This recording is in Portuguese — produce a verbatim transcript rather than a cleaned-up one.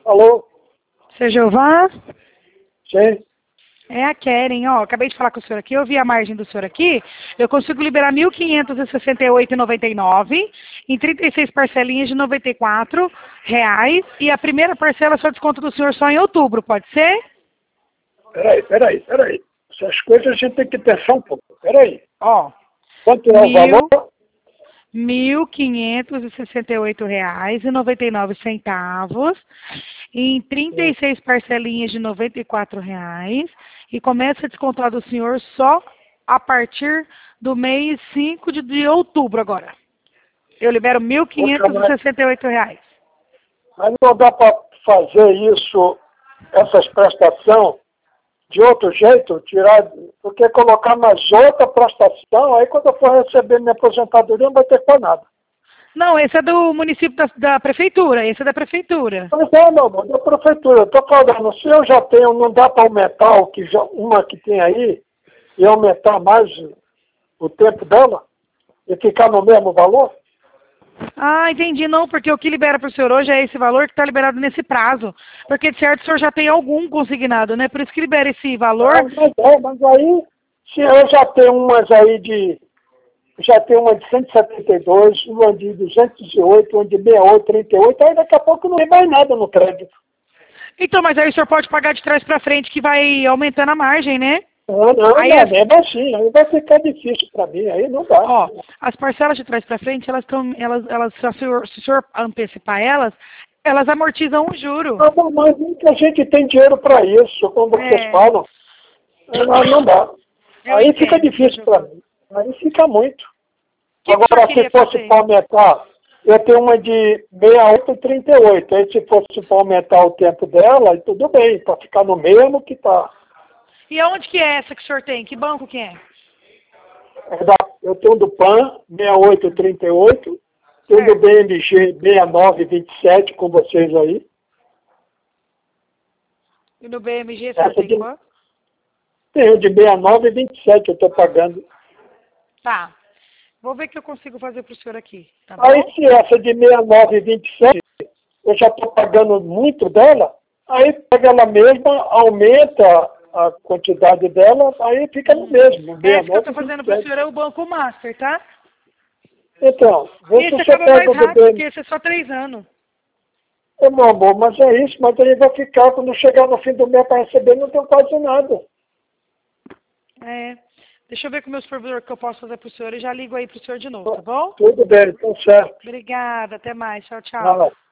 Alô? Seu Jeová? Sim. É a Keren, ó, acabei de falar com o senhor aqui, eu vi a margem do senhor aqui, eu consigo liberar mil quinhentos e sessenta e oito reais e noventa e nove centavos em trinta e seis parcelinhas de noventa e quatro reais e a primeira parcela só desconto do senhor só em outubro, pode ser? Peraí, peraí, peraí. Essas coisas a gente tem que pensar um pouco. Peraí. Ó, Quanto é o mil, valor? mil quinhentos e sessenta e oito reais e noventa e nove centavos em trinta e seis parcelinhas de noventa e quatro reais e começa a descontar do senhor só a partir do mês cinco de, de outubro agora. Eu libero mil Poxa, quinhentos e mas, sessenta e oito reais. mas não dá para fazer isso, essas prestações, de outro jeito, tirar, porque colocar mais outra prestação, aí quando eu for receber minha aposentadoria não vai ter para nada. Não, esse é do município da, da prefeitura, esse é da prefeitura. Mas é, meu amor, da prefeitura. Eu estou falando, se eu já tenho, não dá para aumentar o que já, uma que tem aí e aumentar mais o tempo dela e ficar no mesmo valor? Ah, entendi. Não, porque o que libera para o senhor hoje é esse valor que está liberado nesse prazo. Porque, de certo, o senhor já tem algum consignado, né? Por isso que libera esse valor. Ah, mas é, mas aí, se eu já tenho umas aí de, já tenho uma de cento e setenta e dois, uma de duzentos e oito, uma de sessenta e oito, trinta e oito, aí daqui a pouco não tem mais nada no crédito. Então, mas aí o senhor pode pagar de trás para frente, que vai aumentando a margem, né? Não, não, Aí, não, as, mesmo assim, aí vai ficar difícil para mim, aí não dá. ó, as parcelas de trás para frente, elas estão, elas, elas, se o senhor, se o senhor antecipar elas, elas amortizam o juro. Ah, bom, mas nem que a gente tem dinheiro para isso, como vocês É, falam. Não, não dá. eu Aí fica entendo, seu difícil para Giovanni. mim. Aí fica muito. O que, que o senhor Agora, se queria fosse fazer? para aumentar, eu tenho uma de sessenta e oito e trinta e oito. Aí se fosse para aumentar o tempo dela, aí tudo bem, para ficar no mesmo que está. E aonde que é essa que o senhor tem? Que banco que é? Eu tenho do P A N, sessenta e oito e trinta e oito. Tenho do Certo. B M G, sessenta e nove e vinte e sete, com vocês aí. E no B M G o senhor Essa tem de, quanto? tenho de sessenta e nove e vinte e sete, eu estou pagando. Tá. Vou ver o que eu consigo fazer pro senhor aqui, tá bom? Aí se essa de sessenta e nove e vinte e sete, eu já estou pagando muito dela, aí pega ela mesma, aumenta a quantidade dela, aí fica no mesmo. Essa que eu tô sessenta e nove e fazendo pro vinte e senhor sete. é o Banco Master, tá? Então, vê se Esse você acaba pega mais o do rápido, porque B M. esse é só três anos. É, meu amor, mas é isso, mas aí vai ficar, quando chegar no fim do mês para receber, não tem quase nada. É. Deixa eu ver com o meu supervisor o que eu posso fazer pro senhor e já ligo aí pro senhor de novo, tá bom? Tudo bem, então certo. Obrigada, até mais. Tchau, tchau. Vai lá.